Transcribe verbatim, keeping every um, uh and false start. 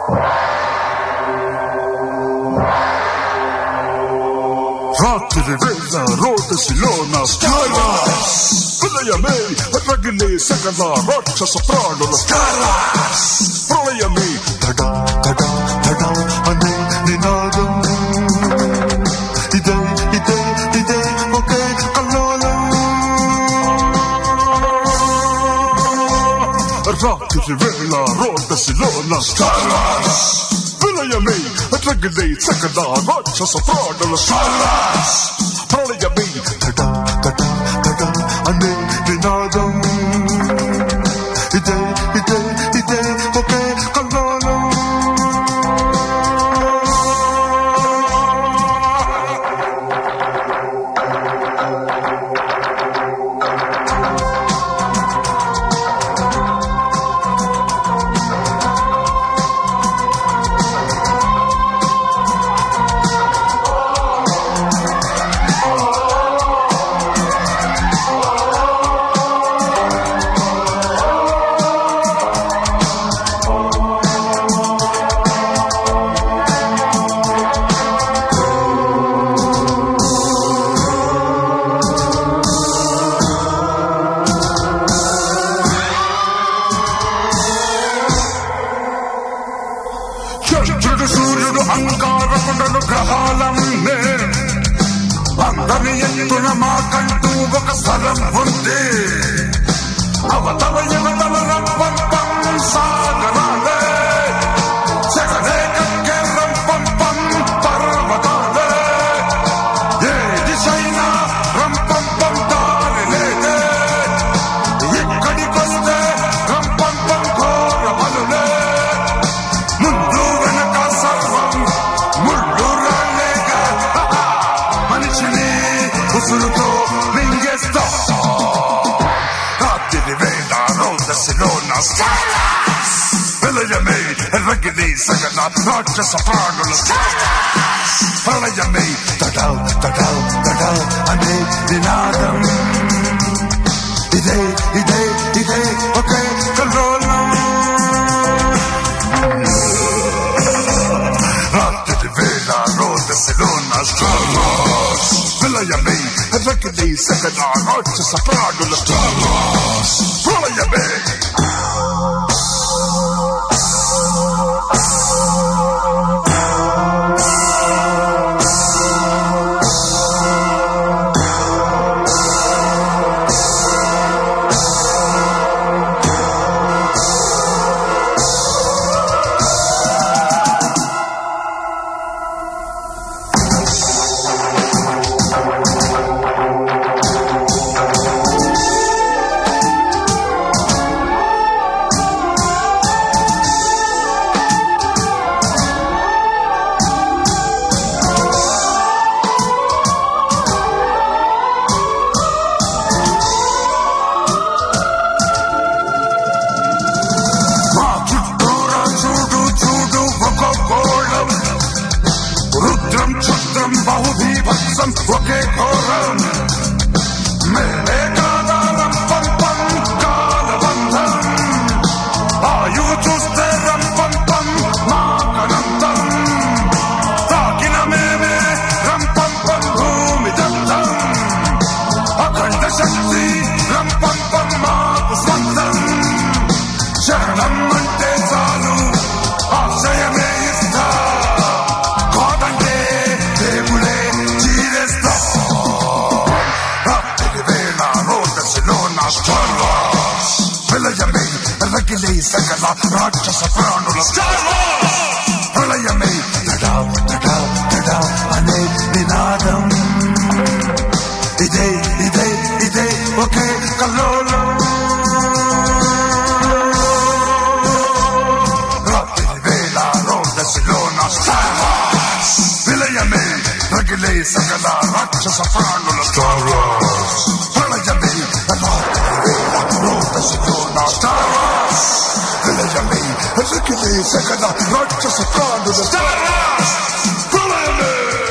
రాత్రి వేళ రోదసిలోన స్టార్స్ ప్రళయమే రగిలే సకల రాక్షస ప్రాణుల స్టార్స్ ప్రళయమే తడా తడా తడా అనే నినాదం ఇదే ఇదే ఇదే ఒకే కల్లోలం రాత్రి వేళ రోదసిలోన స్టార్స్ ప్రళయమే రగిలే సకల రాక్షస ప్రాణుల స్టార్స్ ప్రళయమే తడా తడా తడా అనే నినాదం ఇదే ఇదే ఇదే ఒకే కల్లోలం చంద్రుడు సూర్యుడు అంగారకుడు గ్రహాలన్నే అందరి ఎత్తున మాకంటూ ఒక స్థలం ఉంది అవతల యువతల రంపం పం సాగరాలే జగదే కక్కే రంపం పం పర్వతాలే ఏ దిశైనా రంపం పం దారి లేదే ఇక్కడికొస్తే రంపం పం ఘోర బలులే ముందు వెనక సర్వం ముళ్ళు రాలేగా మనిషిని ఉసురుతో మింగేస్తా రాత్రి వేళ రోదసిలోన స్టార్స్ ప్రళయమే రగిలి సగల రాక్షస ప్రాణుల స్టార్స్ ప్రళయమే తడా తడా తడా అనే నినాదం ఇదే ఇదే ఇదే ఒకే కల్లోలం రాత్రి వేళ రోదసిలోన స్టార్స్ ప్రళయమే రగిలి సగల రాక్షస ప్రాణుల స్టార్స్ ప్రళయమే బహుభీభత్సం ఒకే ఘోరం మేలే కాదారం పం పం కాలబంధం ఆయువు చూస్తే రంపం పం మాకనంతం తాకిన మేమే రంపం పం భూమి దత్తం అఖండ శక్తి రంపం పం మాకు స్వంతం శరణం అంటే చాలు ఆశయమే ఇస్తా కాదంటే దేవుడే చీరేస్తా రాత్రి వేళ రోదసిలోన స్టార్స్ ప్రళయమే రగిలే సకల రాక్షస ప్రాణుల స్టార్స్ ప్రళయమే తడా తడా తడా అనే నినాదం ఇదే ఇదే ఇదే ఒకే కల్లోలం రాత్రి వేళ రోదసిలోన స్టార్స్ విలయమే రగిలే సకల రాక్షస ప్రాణుల స్టార్స్ ప్రళయమే రాత్రి వేళ రోదసిలోన స్టార్స్ విలయమే రగిలే సకల రాక్షస ప్రాణుల స్టార్స్ ప్రళయమే